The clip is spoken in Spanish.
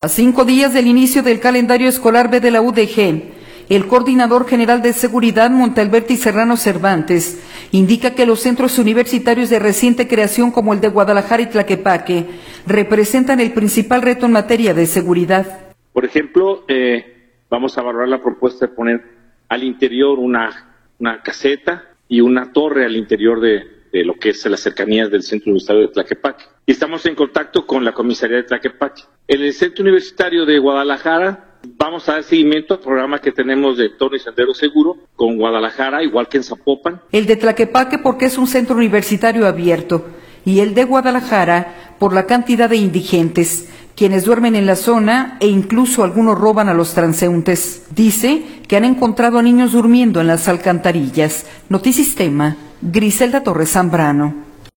A 5 días del inicio del calendario escolar B de la UDG, el coordinador general de seguridad, Montalberti Serrano Cervantes, indica que los centros universitarios de reciente creación como el de Guadalajara y Tlaquepaque representan el principal reto en materia de seguridad. Por ejemplo, vamos a valorar la propuesta de poner al interior una caseta y una torre al interior de lo que es las cercanías del Centro Universitario de Tlaquepaque. Y estamos en contacto con la comisaría de Tlaquepaque. En el Centro Universitario de Guadalajara vamos a dar seguimiento al programa que tenemos de entorno y sendero seguro con Guadalajara, igual que en Zapopan. El de Tlaquepaque porque es un centro universitario abierto y el de Guadalajara por la cantidad de indigentes, quienes duermen en la zona e incluso algunos roban a los transeúntes. Dice que han encontrado a niños durmiendo en las alcantarillas. Notisistema, Griselda Torres Zambrano.